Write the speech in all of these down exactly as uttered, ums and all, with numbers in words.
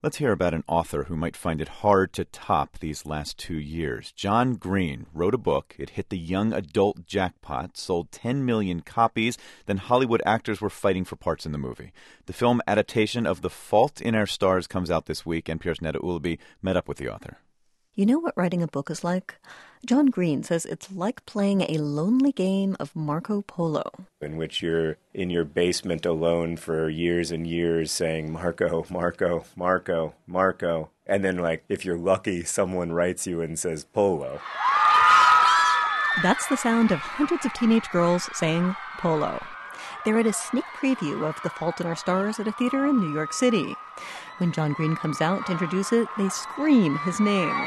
Let's hear about an author who might find it hard to top these last two years. John Green wrote a book. It hit the young adult jackpot, sold ten million copies. Then Hollywood actors were fighting for parts in the movie. The film adaptation of The Fault in Our Stars comes out this week. N P R's Neda Ulaby met up with the author. You know what writing a book is like? John Green says it's like playing a lonely game of Marco Polo. In which you're in your basement alone for years and years saying, Marco, Marco, Marco, Marco. And then, like, if you're lucky, someone writes you and says, Polo. That's the sound of hundreds of teenage girls saying Polo. They're at a sneak preview of The Fault in Our Stars at a theater in New York City. When John Green comes out to introduce it, they scream his name.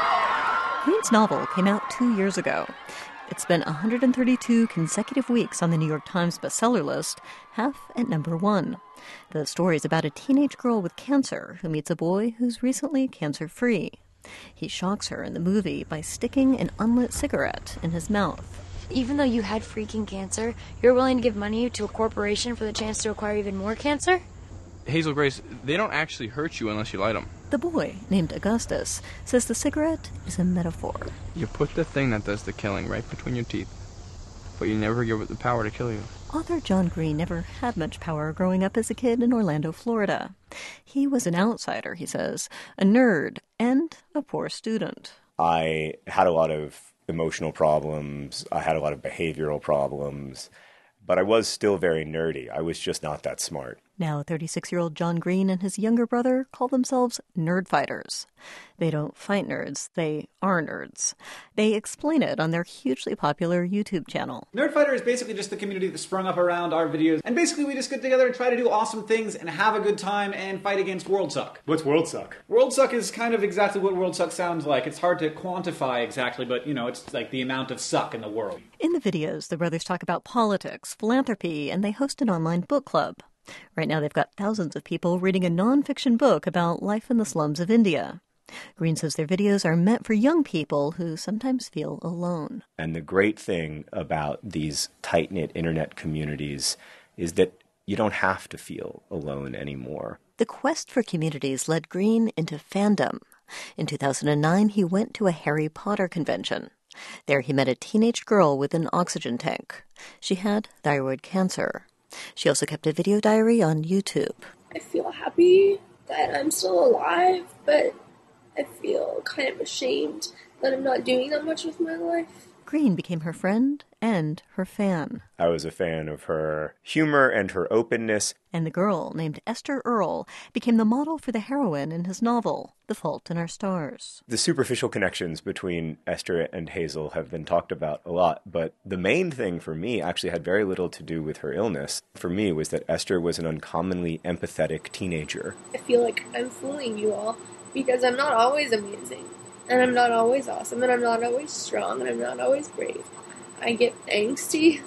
Green's novel came out two years ago. It spent one hundred thirty-two consecutive weeks on the New York Times bestseller list, half at number one. The story is about a teenage girl with cancer who meets a boy who's recently cancer-free. He shocks her in the movie by sticking an unlit cigarette in his mouth. Even though you had freaking cancer, you're willing to give money to a corporation for the chance to acquire even more cancer? Hazel Grace, they don't actually hurt you unless you light them. The boy, named Augustus, says the cigarette is a metaphor. You put the thing that does the killing right between your teeth, but you never give it the power to kill you. Author John Green never had much power growing up as a kid in Orlando, Florida. He was an outsider, he says, a nerd, and a poor student. I had a lot of emotional problems. I had a lot of behavioral problems. But I was still very nerdy. I was just not that smart. Now, thirty-six-year-old John Green and his younger brother call themselves nerd fighters. They don't fight nerds, they are nerds. They explain it on their hugely popular YouTube channel. Nerdfighter is basically just the community that sprung up around our videos. And basically we just get together and try to do awesome things and have a good time and fight against World Suck. What's World Suck? World Suck is kind of exactly what World Suck sounds like. It's hard to quantify exactly, but, you know, it's like the amount of suck in the world. In the videos, the brothers talk about politics, philanthropy, and they host an online book club. Right now they've got thousands of people reading a nonfiction book about life in the slums of India. Green says their videos are meant for young people who sometimes feel alone. And the great thing about these tight-knit internet communities is that you don't have to feel alone anymore. The quest for communities led Green into fandom. In two thousand nine, he went to a Harry Potter convention. There he met a teenage girl with an oxygen tank. She had thyroid cancer. She also kept a video diary on YouTube. I feel happy that I'm still alive, but I feel kind of ashamed that I'm not doing that much with my life. Green became her friend and her fan. I was a fan of her humor and her openness. And the girl, named Esther Earl, became the model for the heroine in his novel, The Fault in Our Stars. The superficial connections between Esther and Hazel have been talked about a lot, but the main thing for me actually had very little to do with her illness. For me, was that Esther was an uncommonly empathetic teenager. I feel like I'm fooling you all because I'm not always amazing. And I'm not always awesome, and I'm not always strong, and I'm not always brave. I get angsty.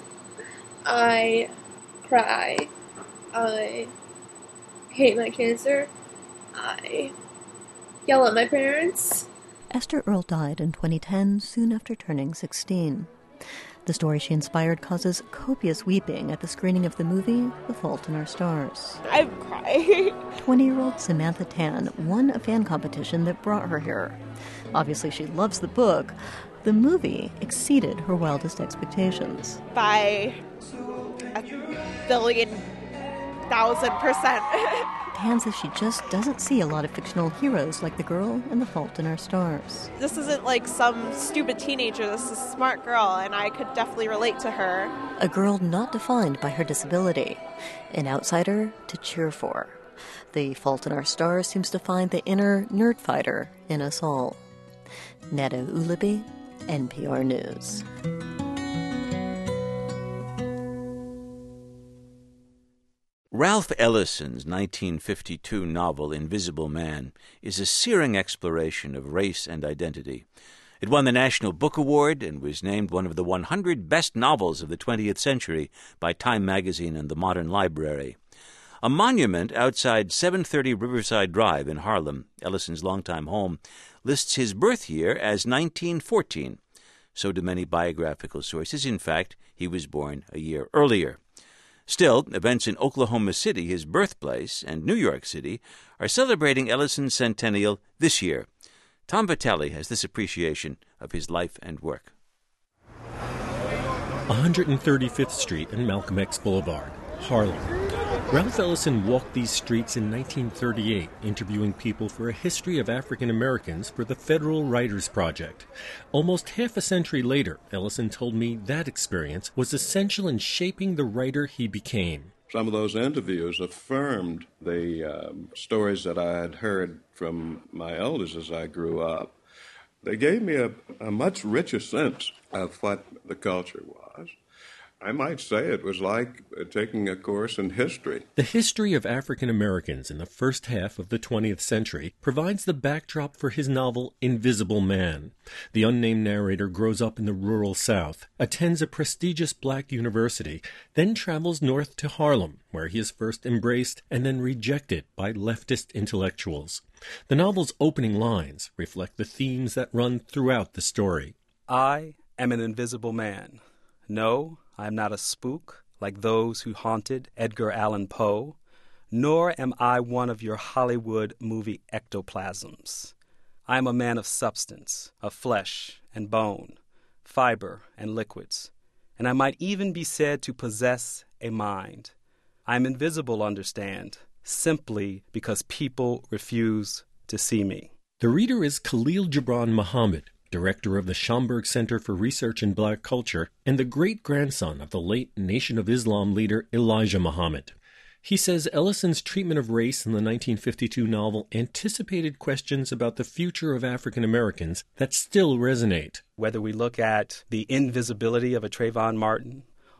I cry. I hate my cancer. I yell at my parents. Esther Earl died in twenty ten, soon after turning sixteen. The story she inspired causes copious weeping at the screening of the movie The Fault in Our Stars. I'm crying. twenty-year-old Samantha Tan won a fan competition that brought her here. Obviously, she loves the book. The movie exceeded her wildest expectations. By a billion thousand percent. Tan says she just doesn't see a lot of fictional heroes like the girl in The Fault in Our Stars. This isn't like some stupid teenager. This is a smart girl, and I could definitely relate to her. A girl not defined by her disability. An outsider to cheer for. The Fault in Our Stars seems to find the inner nerd fighter in us all. Neda Ulaby, N P R News. Ralph Ellison's nineteen fifty-two novel Invisible Man is a searing exploration of race and identity. It won the National Book Award and was named one of the one hundred best novels of the twentieth century by Time magazine and the Modern Library. A monument outside seven thirty Riverside Drive in Harlem, Ellison's longtime home, lists his birth year as nineteen fourteen. So do many biographical sources. In fact, he was born a year earlier. Still, events in Oklahoma City, his birthplace, and New York City are celebrating Ellison's centennial this year. Tom Vitale has this appreciation of his life and work. one hundred thirty-fifth Street and Malcolm X Boulevard, Harlem. Ralph Ellison walked these streets in nineteen thirty-eight, interviewing people for a history of African Americans for the Federal Writers Project. Almost half a century later, Ellison told me that experience was essential in shaping the writer he became. Some of those interviews affirmed the um, stories that I had heard from my elders as I grew up. They gave me a, a much richer sense of what the culture was. I might say it was like taking a course in history. The history of African Americans in the first half of the twentieth century provides the backdrop for his novel Invisible Man. The unnamed narrator grows up in the rural South, attends a prestigious black university, then travels north to Harlem, where he is first embraced and then rejected by leftist intellectuals. The novel's opening lines reflect the themes that run throughout the story. I am an invisible man. No, I am not a spook like those who haunted Edgar Allan Poe, nor am I one of your Hollywood movie ectoplasms. I am a man of substance, of flesh and bone, fiber and liquids, and I might even be said to possess a mind. I am invisible, understand, simply because people refuse to see me. The reader is Khalil Gibran Muhammad, director of the Schomburg Center for Research in Black Culture, and the great-grandson of the late Nation of Islam leader Elijah Muhammad. He says Ellison's treatment of race in the nineteen fifty-two novel anticipated questions about the future of African Americans that still resonate. Whether we look at the invisibility of a Trayvon Martin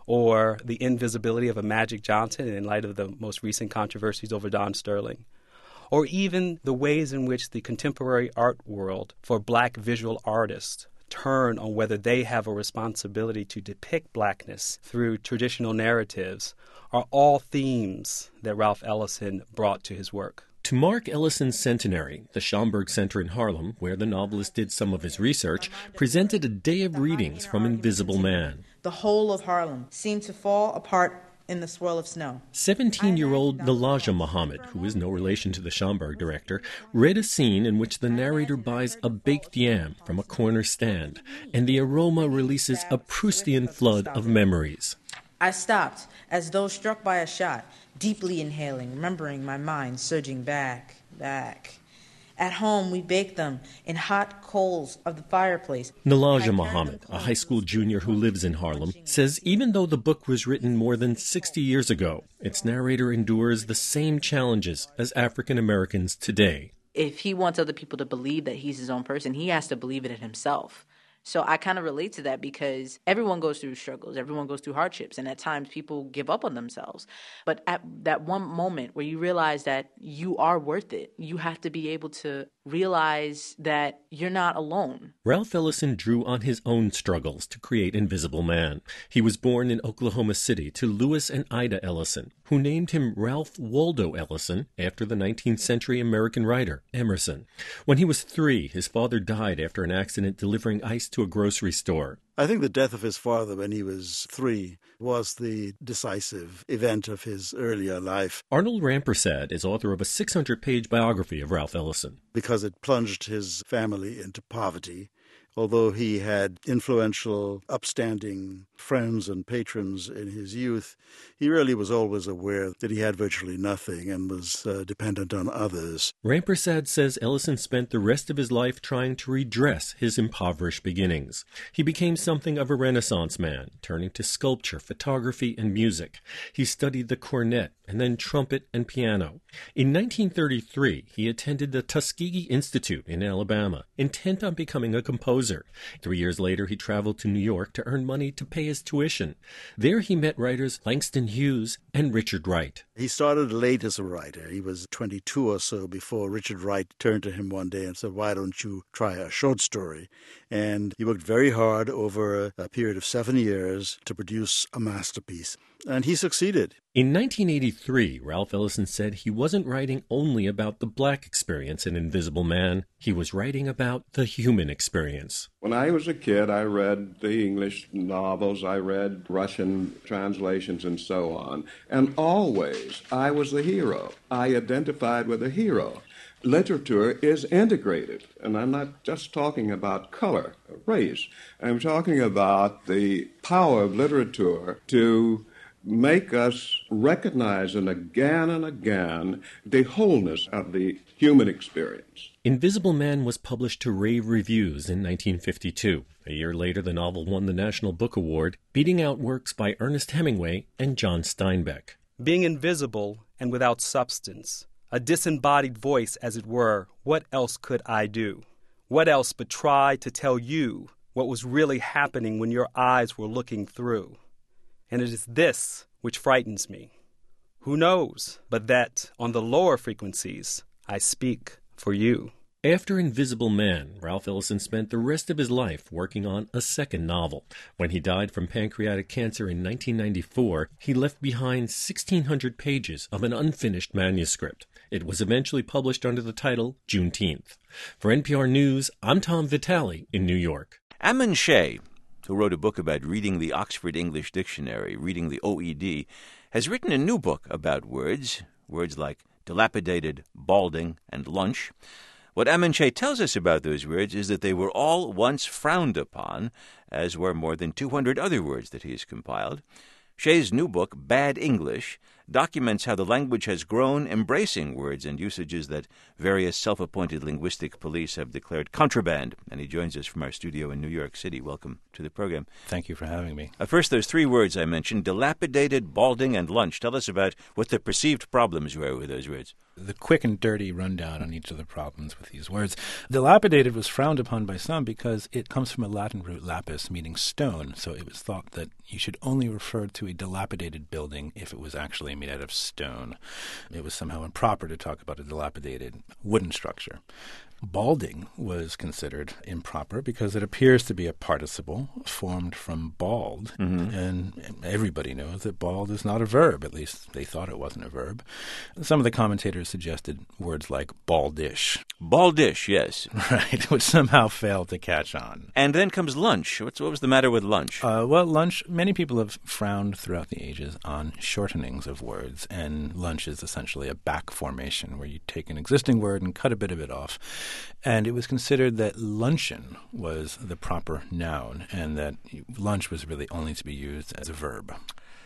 or the invisibility of a Magic Johnson in light of the most recent controversies over Don Sterling, or even the ways in which the contemporary art world for black visual artists turn on whether they have a responsibility to depict blackness through traditional narratives, are all themes that Ralph Ellison brought to his work. To mark Ellison's centenary, the Schomburg Center in Harlem, where the novelist did some of his research, presented a day of readings from Invisible Man. The whole of Harlem seemed to fall apart in the swirl of snow. seventeen-year-old Nalaja Muhammad, who is no relation to the Schomburg director, read a scene in which the narrator buys a baked yam from a corner stand, and the aroma releases a Proustian flood of memories. I stopped, as though struck by a shot, deeply inhaling, remembering my mind surging back, back. At home, we baked them in hot coals of the fireplace. Nalaja Muhammad, a high school junior who lives in Harlem, says even though the book was written more than sixty years ago, its narrator endures the same challenges as African Americans today. If he wants other people to believe that he's his own person, he has to believe it in himself. So I kind of relate to that because everyone goes through struggles, everyone goes through hardships, and at times people give up on themselves. But at that one moment where you realize that you are worth it, you have to be able to realize that you're not alone. Ralph Ellison drew on his own struggles to create Invisible Man. He was born in Oklahoma City to Lewis and Ida Ellison, who named him Ralph Waldo Ellison after the nineteenth century American writer Emerson. When he was three, his father died after an accident delivering ice to a grocery store. I think the death of his father when he was three was the decisive event of his earlier life. Arnold Rampersad is author of a six hundred page biography of Ralph Ellison. Because it plunged his family into poverty. Although he had influential, upstanding friends and patrons in his youth, he really was always aware that he had virtually nothing and was uh, dependent on others. Rampersad says Ellison spent the rest of his life trying to redress his impoverished beginnings. He became something of a Renaissance man, turning to sculpture, photography, and music. He studied the cornet and then trumpet and piano. In nineteen thirty-three, he attended the Tuskegee Institute in Alabama, intent on becoming a composer. Three years later, he traveled to New York to earn money to pay his tuition. There he met writers Langston Hughes and Richard Wright. He started late as a writer. He was twenty-two or so before Richard Wright turned to him one day and said, why don't you try a short story? And he worked very hard over a, a period of seven years to produce a masterpiece. And he succeeded. In nineteen eighty-three, Ralph Ellison said he wasn't writing only about the black experience in Invisible Man. He was writing about the human experience. When I was a kid, I read the English novels, I read Russian translations and so on. And always, I was the hero. I identified with the hero. Literature is integrated, and I'm not just talking about color, race. I'm talking about the power of literature to make us recognize and again and again the wholeness of the human experience. Invisible Man was published to rave reviews in nineteen fifty-two. A year later, the novel won the National Book Award, beating out works by Ernest Hemingway and John Steinbeck. Being invisible and without substance, a disembodied voice, as it were, what else could I do? What else but try to tell you what was really happening when your eyes were looking through? And it is this which frightens me. Who knows but that on the lower frequencies I speak for you? After Invisible Man, Ralph Ellison spent the rest of his life working on a second novel. When he died from pancreatic cancer in nineteen ninety-four, he left behind sixteen hundred pages of an unfinished manuscript. It was eventually published under the title Juneteenth. For N P R News, I'm Tom Vitale in New York. Ammon Shea, who wrote a book about reading the Oxford English Dictionary, reading the O E D, has written a new book about words, words like dilapidated, balding, and lunch. What Ammon Shea tells us about those words is that they were all once frowned upon, as were more than two hundred other words that he has compiled. Shea's new book, Bad English, documents how the language has grown, embracing words and usages that various self-appointed linguistic police have declared contraband. And he joins us from our studio in New York City. Welcome to the program. Thank you for having me. Uh, first, those three words I mentioned, dilapidated, balding, and lunch. Tell us about what the perceived problems were with those words. The quick and dirty rundown on each of the problems with these words. Dilapidated was frowned upon by some because it comes from a Latin root lapis, meaning stone. So it was thought that you should only refer to a dilapidated building if it was actually made out of stone. It was somehow improper to talk about a dilapidated wooden structure. Balding was considered improper because it appears to be a participle formed from bald, mm-hmm. and everybody knows that bald is not a verb. At least they thought it wasn't a verb. Some of the commentators suggested words like baldish. Baldish, yes. Right, which somehow failed to catch on. And then comes lunch. What's, what was the matter with lunch? Uh, well, lunch, many people have frowned throughout the ages on shortenings of words, and lunch is essentially a back formation where you take an existing word and cut a bit of it off. And it was considered that luncheon was the proper noun and that lunch was really only to be used as a verb.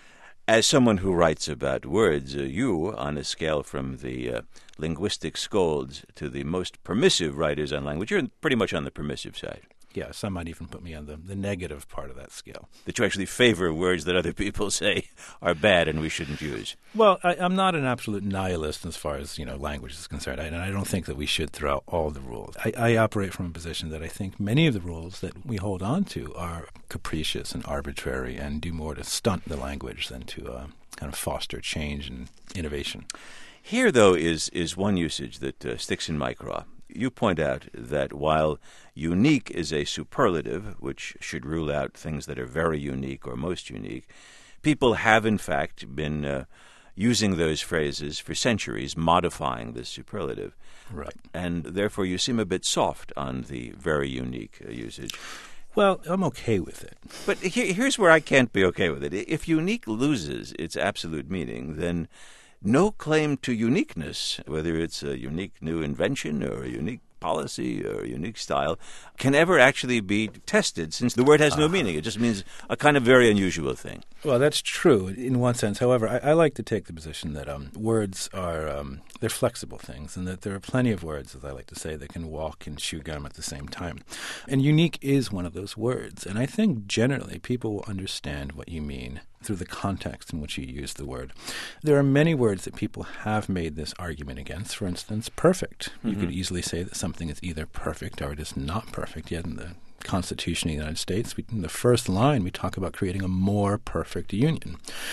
As someone who writes about words, uh, you, on a scale from the uh, linguistic scolds to the most permissive writers on language, you're pretty much on the permissive side. Yeah, some might even put me on the, the negative part of that scale. That you actually favor words that other people say are bad and we shouldn't use. Well, I, I'm not an absolute nihilist as far as, you know, language is concerned, I, and I don't think that we should throw out all the rules. I, I operate from a position that I think many of the rules that we hold on to are capricious and arbitrary and do more to stunt the language than to uh, kind of foster change and innovation. Here, though, is, is one usage that uh, sticks in my craw. You point out that while unique is a superlative, which should rule out things that are very unique or most unique, people have, in fact, been uh, using those phrases for centuries, modifying this superlative. Right. And therefore you seem a bit soft on the very unique uh, usage. Well, I'm okay with it. But here, here's where I can't be okay with it. If unique loses its absolute meaning, then no claim to uniqueness, whether it's a unique new invention or a unique policy or a unique style, can ever actually be tested, since the word has no uh, meaning. It just means a kind of very unusual thing. Well, that's true in one sense. However, I, I like to take the position that um, words are um, they're flexible things, and that there are plenty of words, as I like to say, that can walk and chew gum at the same time. And unique is one of those words. And I think generally people will understand what you mean through the context in which you use the word. There are many words that people have made this argument against. For instance, perfect. Mm-hmm. You could easily say that something is either perfect or it is not perfect, yet in the Constitution of the United States, we, in the first line, we talk about creating a more perfect union.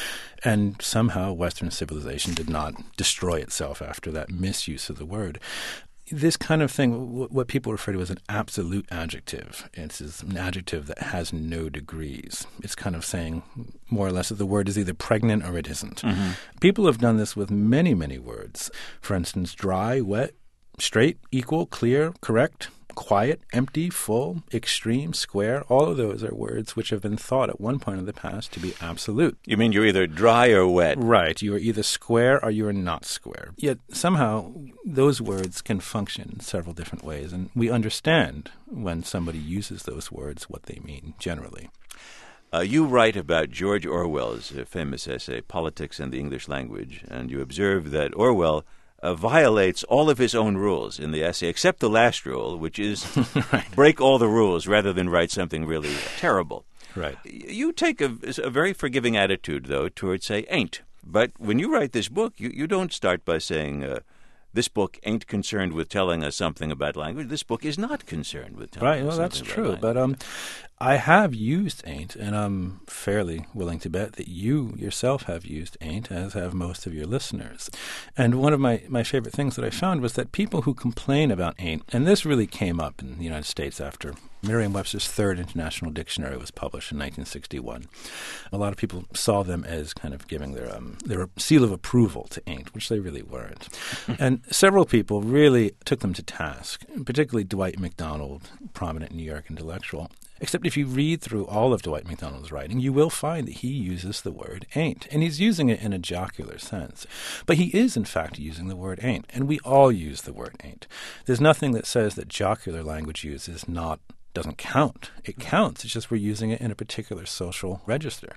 And somehow Western civilization did not destroy itself after that misuse of the word. This kind of thing, w- what people refer to as an absolute adjective, it's an adjective that has no degrees. It's kind of saying more or less that the word is either pregnant or it isn't. Mm-hmm. People have done this with many, many words. For instance, dry, wet, straight, equal, clear, correct, quiet, empty, full, extreme, square. All of those are words which have been thought at one point in the past to be absolute. You mean you're either dry or wet? Right. You are either square or you are not square. Yet somehow those words can function in several different ways, and we understand when somebody uses those words what they mean generally. Uh, you write about George Orwell's uh, famous essay, Politics and the English Language, and you observe that Orwell Uh, violates all of his own rules in the essay, except the last rule, which is right. break all the rules rather than write something really terrible. Right. You take a, a very forgiving attitude, though, towards, say, ain't. But when you write this book, you, you don't start by saying, uh, this book ain't concerned with telling us something about language. This book is not concerned with telling right. us Well, something that's about true. language. But um, I have used ain't, and I'm fairly willing to bet that you yourself have used ain't, as have most of your listeners. And one of my, my favorite things that I found was that people who complain about ain't, and this really came up in the United States after Merriam-Webster's Third International Dictionary was published in nineteen sixty-one. A lot of people saw them as kind of giving their um, their seal of approval to ain't, which they really weren't. And several people really took them to task, particularly Dwight MacDonald, prominent New York intellectual. Except if you read through all of Dwight MacDonald's writing, you will find that he uses the word ain't, and he's using it in a jocular sense. But he is, in fact, using the word ain't, and we all use the word ain't. There's nothing that says that jocular language use is not doesn't count. It counts. It's just we're using it in a particular social register.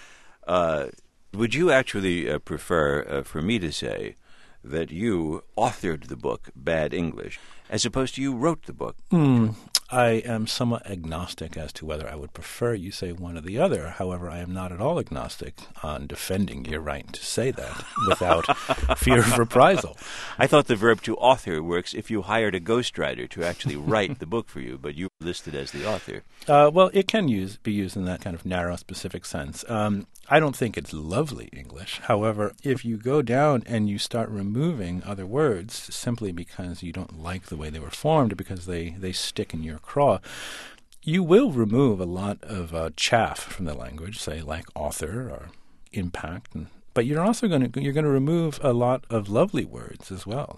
Uh, would you actually uh, prefer uh, for me to say that you authored the book Bad English as opposed to you wrote the book? Mm, I am somewhat agnostic as to whether I would prefer you say one or the other. However, I am not at all agnostic on defending your right to say that without fear of reprisal. I thought the verb to author works if you hired a ghostwriter to actually write the book for you, but you listed as the author. Uh, well, it can use be used in that kind of narrow, specific sense. Um, I don't think it's lovely English. However, if you go down and you start removing other words simply because you don't like the way they were formed or because they, they stick in your craw, you will remove a lot of uh, chaff from the language, say like author or impact, and, but you're also going to you're going to remove a lot of lovely words as well.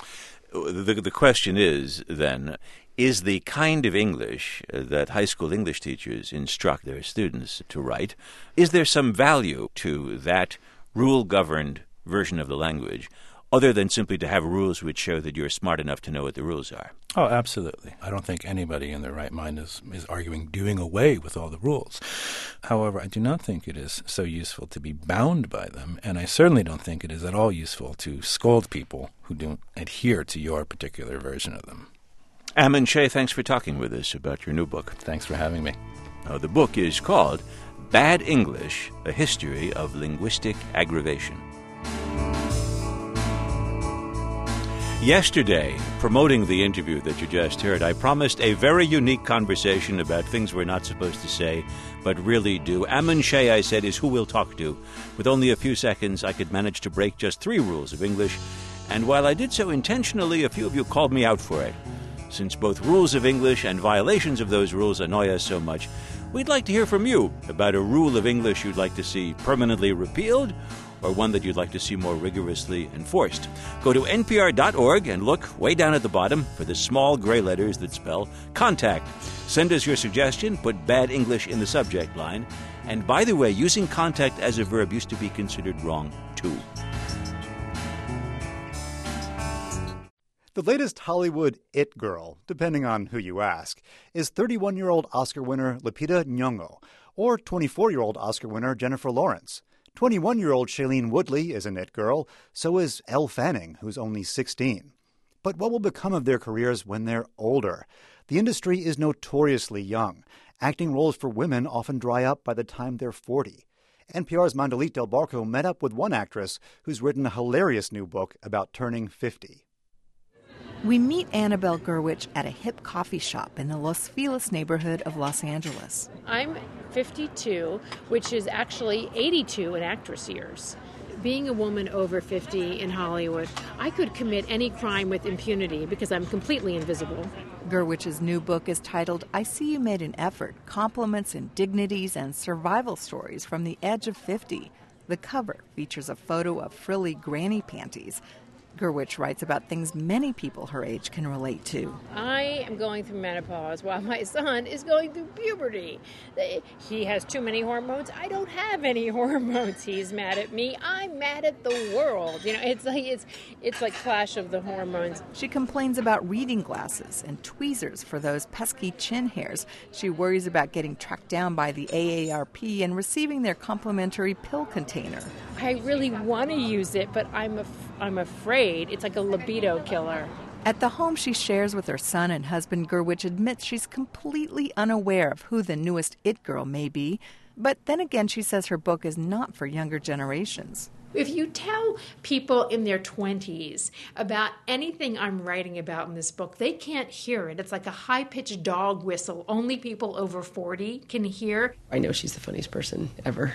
The, the question is, then, is the kind of English that high school English teachers instruct their students to write, is there some value to that rule-governed version of the language, other than simply to have rules which show that you're smart enough to know what the rules are? Oh, absolutely. I don't think anybody in their right mind is, is arguing doing away with all the rules. However, I do not think it is so useful to be bound by them, and I certainly don't think it is at all useful to scold people who don't adhere to your particular version of them. Ammon Shea, thanks for talking with us about your new book. Thanks for having me. Now, the book is called Bad English, A History of Linguistic Aggravation. Yesterday, promoting the interview that you just heard, I promised a very unique conversation about things we're not supposed to say, but really do. Ammon Shea, I said, is who we'll talk to. With only a few seconds, I could manage to break just three rules of English, and while I did so intentionally, a few of you called me out for it. Since both rules of English and violations of those rules annoy us so much, we'd like to hear from you about a rule of English you'd like to see permanently repealed, or one that you'd like to see more rigorously enforced. Go to N P R dot org and look way down at the bottom for the small gray letters that spell Contact. Send us your suggestion, put Bad English in the subject line. And by the way, using contact as a verb used to be considered wrong, too. The latest Hollywood it girl, depending on who you ask, is thirty-one-year-old Oscar winner Lupita Nyong'o, or twenty-four-year-old Oscar winner Jennifer Lawrence. twenty-one-year-old Shailene Woodley is an it girl, so is Elle Fanning, who's only sixteen. But what will become of their careers when they're older? The industry is notoriously young. Acting roles for women often dry up by the time they're forty. N P R's Mandalit Del Barco met up with one actress who's written a hilarious new book about turning fifty. We meet Annabelle Gurwitch at a hip coffee shop in the Los Feliz neighborhood of Los Angeles. I'm fifty-two, which is actually eighty-two in actress years. Being a woman over fifty in Hollywood, I could commit any crime with impunity because I'm completely invisible. Gurwitch's new book is titled I See You Made an Effort, Compliments, Indignities, and Survival Stories from the Edge of fifty. The cover features a photo of frilly granny panties. Gurwitch writes about things many people her age can relate to. I am going through menopause while my son is going through puberty. He has too many hormones. I don't have any hormones. He's mad at me. I'm mad at the world. You know, it's like it's it's like clash of the hormones. She complains about reading glasses and tweezers for those pesky chin hairs. She worries about getting tracked down by the A A R P and receiving their complimentary pill container. I really want to use it, but I'm af- I'm afraid. It's like a libido killer. At the home she shares with her son and husband, Gurwitch admits she's completely unaware of who the newest it girl may be. But then again, she says her book is not for younger generations. If you tell people in their twenties about anything I'm writing about in this book, they can't hear it. It's like a high-pitched dog whistle. Only people over forty can hear. I know she's the funniest person ever.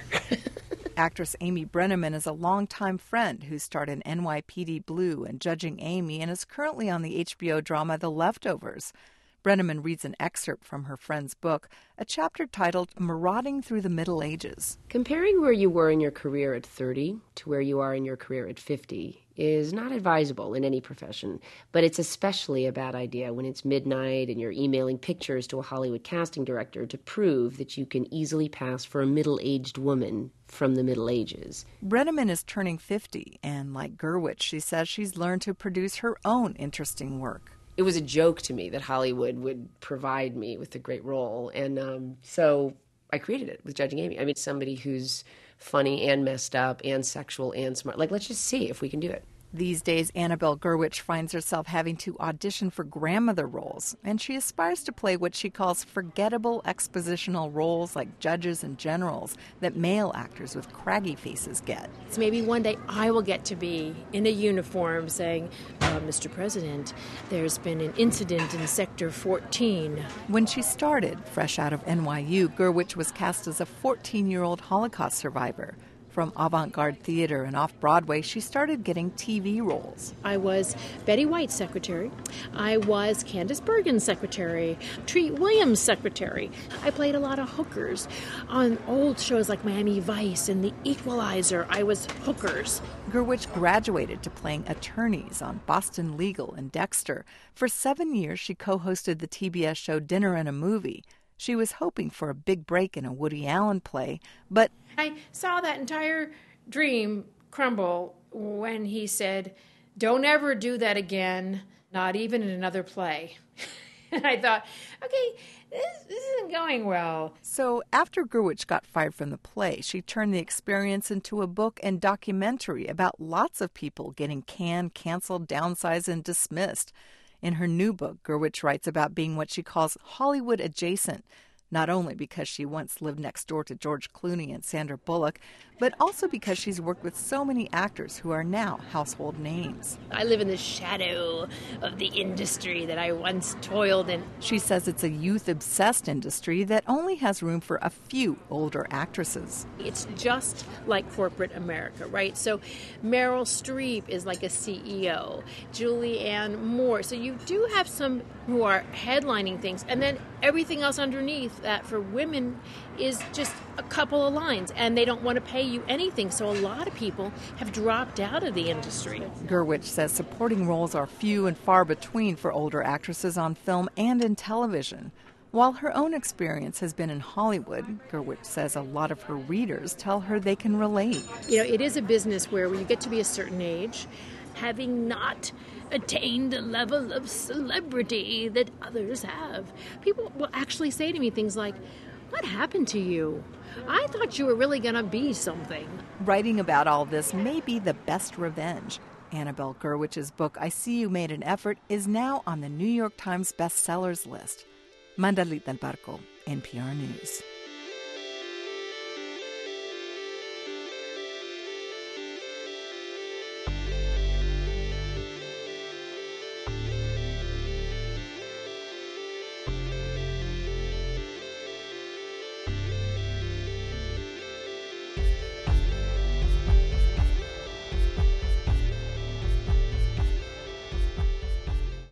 Actress Amy Brenneman is a longtime friend who starred in N Y P D Blue and Judging Amy and is currently on the H B O drama The Leftovers. Brenneman reads an excerpt from her friend's book, a chapter titled Marauding Through the Middle Ages. Comparing where you were in your career at thirty to where you are in your career at fifty is not advisable in any profession, but it's especially a bad idea when it's midnight and you're emailing pictures to a Hollywood casting director to prove that you can easily pass for a middle-aged woman from the Middle Ages. Brenneman is turning fifty, and like Gurwitch, she says she's learned to produce her own interesting work. It was a joke to me that Hollywood would provide me with a great role, and um, so I created it with Judging Amy. I mean, somebody who's funny and messed up and sexual and smart. Like, let's just see if we can do it. These days, Annabelle Gurwitch finds herself having to audition for grandmother roles, and she aspires to play what she calls forgettable expositional roles like judges and generals that male actors with craggy faces get. So maybe one day I will get to be in a uniform saying, uh, Mister President, there's been an incident in Sector fourteen. When she started, fresh out of N Y U, Gurwitch was cast as a fourteen-year-old Holocaust survivor. From avant-garde theater and off-Broadway, she started getting T V roles. I was Betty White's secretary. I was Candice Bergen's secretary. Treat Williams' secretary. I played a lot of hookers. On old shows like Miami Vice and The Equalizer, I was hookers. Gurwitch graduated to playing attorneys on Boston Legal and Dexter. For seven years, she co-hosted the T B S show Dinner and a Movie. She was hoping for a big break in a Woody Allen play, but I saw that entire dream crumble when he said, don't ever do that again, not even in another play. And I thought, okay, this, this isn't going well. So after Gurwitch got fired from the play, she turned the experience into a book and documentary about lots of people getting canned, canceled, downsized, and dismissed. In her new book, Gurwitch writes about being what she calls Hollywood adjacent, not only because she once lived next door to George Clooney and Sandra Bullock, but also because she's worked with so many actors who are now household names. I live in the shadow of the industry that I once toiled in. She says it's a youth-obsessed industry that only has room for a few older actresses. It's just like corporate America, right? So Meryl Streep is like a C E O, Julianne Moore. So you do have some who are headlining things, and then everything else underneath that for women is just a couple of lines, and they don't want to pay you anything. So a lot of people have dropped out of the industry. Gurwitch says supporting roles are few and far between for older actresses on film and in television. While her own experience has been in Hollywood, Gurwitch says a lot of her readers tell her they can relate. You know, it is a business where when you get to be a certain age, having not attained a level of celebrity that others have, people will actually say to me things like, what happened to you? I thought you were really going to be something. Writing about all this may be the best revenge. Annabelle Gurwitch's book, I See You Made an Effort, is now on the New York Times bestsellers list. Mandalit Del Barco, N P R News.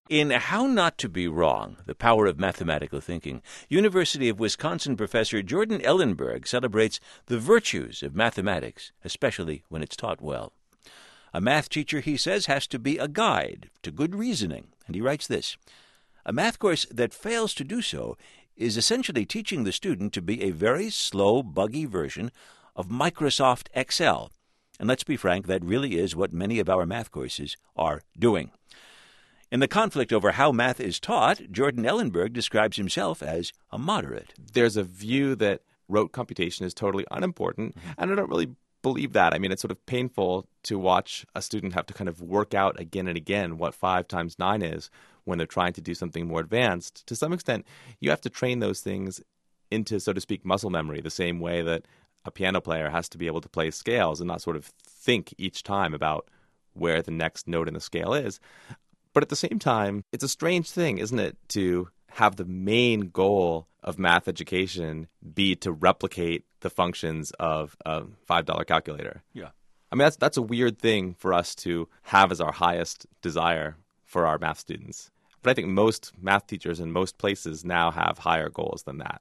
In How Not to Be Wrong, The Power of Mathematical Thinking, University of Wisconsin professor Jordan Ellenberg celebrates the virtues of mathematics, especially when it's taught well. A math teacher, he says, has to be a guide to good reasoning, and he writes this: a math course that fails to do so is essentially teaching the student to be a very slow, buggy version of Microsoft Excel. And let's be frank, that really is what many of our math courses are doing. In the conflict over how math is taught, Jordan Ellenberg describes himself as a moderate. There's a view that rote computation is totally unimportant, mm-hmm. and I don't really believe that. I mean, it's sort of painful to watch a student have to kind of work out again and again what five times nine is when they're trying to do something more advanced. To some extent, you have to train those things into, so to speak, muscle memory, the same way that a piano player has to be able to play scales and not sort of think each time about where the next note in the scale is. But at the same time, it's a strange thing, isn't it, to have the main goal of math education be to replicate the functions of a five dollar calculator. Yeah. I mean, that's that's a weird thing for us to have as our highest desire for our math students. But I think most math teachers in most places now have higher goals than that.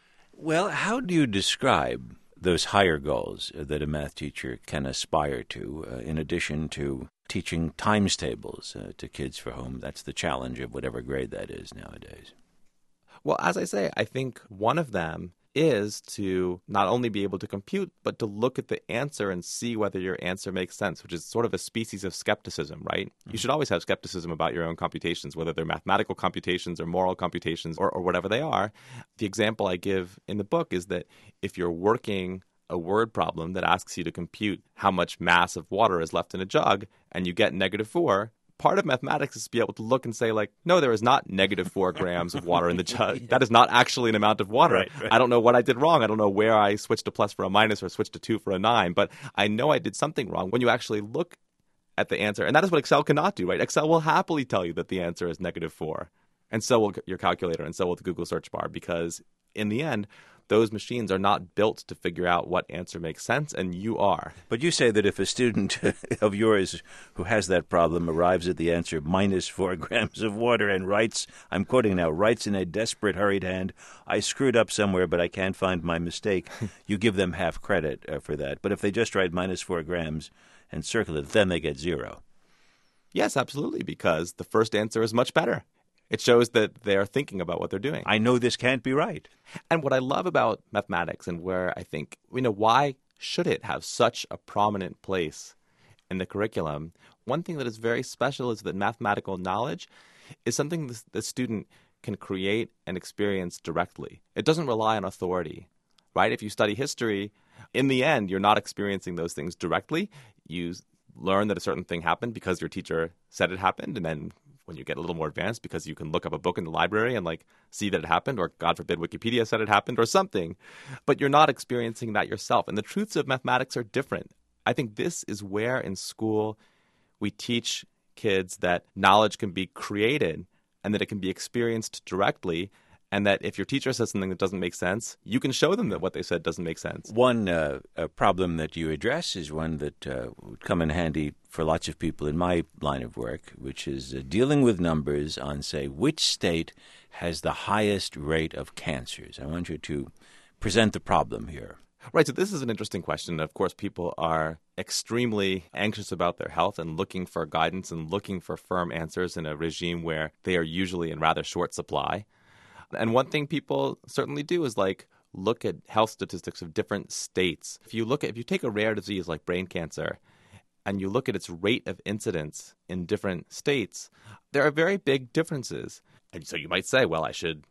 Well, how do you describe those higher goals that a math teacher can aspire to, uh, in addition to teaching times tables uh, to kids for whom that's the challenge of whatever grade that is nowadays? Well, as I say, I think one of them is to not only be able to compute, but to look at the answer and see whether your answer makes sense, which is sort of a species of skepticism, right? Mm-hmm. You should always have skepticism about your own computations, whether they're mathematical computations or moral computations or, or whatever they are. The example I give in the book is that if you're working a word problem that asks you to compute how much mass of water is left in a jug, and you get negative four, part of mathematics is to be able to look and say, like, no, there is not negative four grams of water in the jug. Yeah. That is not actually an amount of water. Right, right. I don't know what I did wrong. I don't know where I switched a plus for a minus or switched a two for a nine, but I know I did something wrong when you actually look at the answer. And that is what Excel cannot do, right? Excel will happily tell you that the answer is negative four. And so will your calculator, and so will the Google search bar, because in the end, those machines are not built to figure out what answer makes sense, and you are. But you say that if a student of yours who has that problem arrives at the answer minus four grams of water and writes, I'm quoting now, writes in a desperate, hurried hand, I screwed up somewhere, but I can't find my mistake, you give them half credit uh, for that. But if they just write minus four grams and circle it, then they get zero. Yes, absolutely, because the first answer is much better. It shows that they're thinking about what they're doing. I know this can't be right. And what I love about mathematics, and where I think, you know, why should it have such a prominent place in the curriculum? One thing that is very special is that mathematical knowledge is something the, the student can create and experience directly. It doesn't rely on authority, right? If you study history, in the end, you're not experiencing those things directly. You learn that a certain thing happened because your teacher said it happened, and then when you get a little more advanced, because you can look up a book in the library and like see that it happened, or God forbid Wikipedia said it happened or something, but you're not experiencing that yourself. And the truths of mathematics are different. I think this is where in school we teach kids that knowledge can be created and that it can be experienced directly, and that if your teacher says something that doesn't make sense, you can show them that what they said doesn't make sense. One uh, a problem that you address is one that uh, would come in handy for lots of people in my line of work, which is uh, dealing with numbers on, say, which state has the highest rate of cancers. I want you to present the problem here. Right, so this is an interesting question. Of course, people are extremely anxious about their health and looking for guidance and looking for firm answers in a regime where they are usually in rather short supply. And one thing people certainly do is like look at health statistics of different states. If you look at, if you take a rare disease like brain cancer and you look at its rate of incidence in different states, there are very big differences. And so you might say, well, I should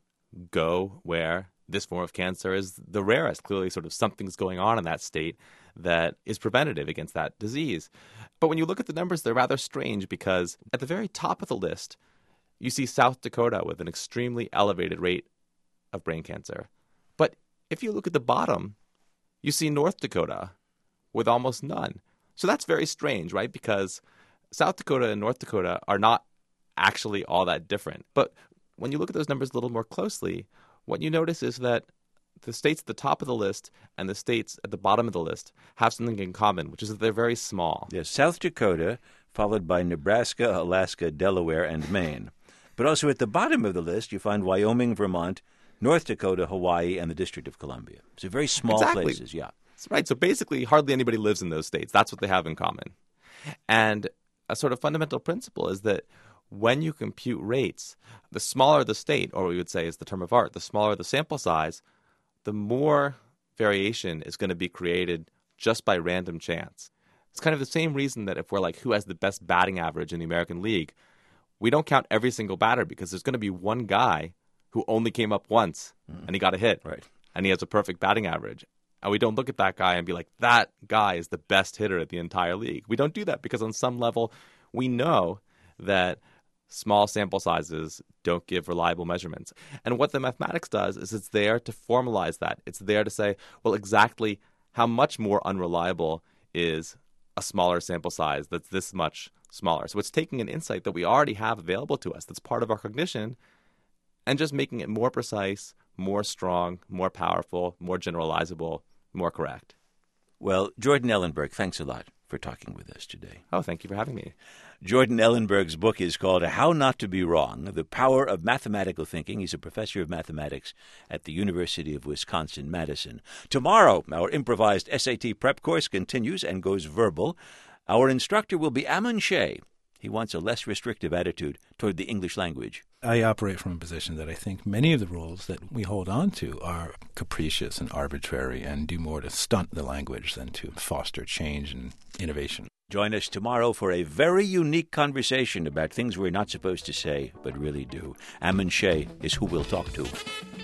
go where this form of cancer is the rarest. Clearly sort of something's going on in that state that is preventative against that disease. But when you look at the numbers, they're rather strange, because at the very top of the list, you see South Dakota with an extremely elevated rate of brain cancer. But if you look at the bottom, you see North Dakota with almost none. So that's very strange, right? Because South Dakota and North Dakota are not actually all that different. But when you look at those numbers a little more closely, what you notice is that the states at the top of the list and the states at the bottom of the list have something in common, which is that they're very small. Yes, South Dakota, followed by Nebraska, Alaska, Delaware, and Maine. But also at the bottom of the list, you find Wyoming, Vermont, North Dakota, Hawaii, and the District of Columbia. So very small exactly. places, yeah. That's right. So basically, hardly anybody lives in those states. That's what they have in common. And a sort of fundamental principle is that when you compute rates, the smaller the state, or we would say is the term of art, the smaller the sample size, the more variation is going to be created just by random chance. It's kind of the same reason that if we're like, who has the best batting average in the American League, we don't count every single batter because there's going to be one guy who only came up once mm. and he got a hit. Right. And he has a perfect batting average. And we don't look at that guy and be like, that guy is the best hitter at the entire league. We don't do that because on some level, we know that small sample sizes don't give reliable measurements. And what the mathematics does is it's there to formalize that. It's there to say, well, exactly how much more unreliable is a smaller sample size that's this much smaller. So it's taking an insight that we already have available to us that's part of our cognition and just making it more precise, more strong, more powerful, more generalizable, more correct. Well, Jordan Ellenberg, thanks a lot for talking with us today. Oh, thank you for having me. Jordan Ellenberg's book is called How Not to Be Wrong, The Power of Mathematical Thinking. He's a professor of mathematics at the University of Wisconsin-Madison. Tomorrow, our improvised S A T prep course continues and goes verbal. Our instructor will be Ammon Shea. He wants a less restrictive attitude toward the English language. I operate from a position that I think many of the rules that we hold on to are capricious and arbitrary and do more to stunt the language than to foster change and innovation. Join us tomorrow for a very unique conversation about things we're not supposed to say, but really do. Ammon Shea is who we'll talk to.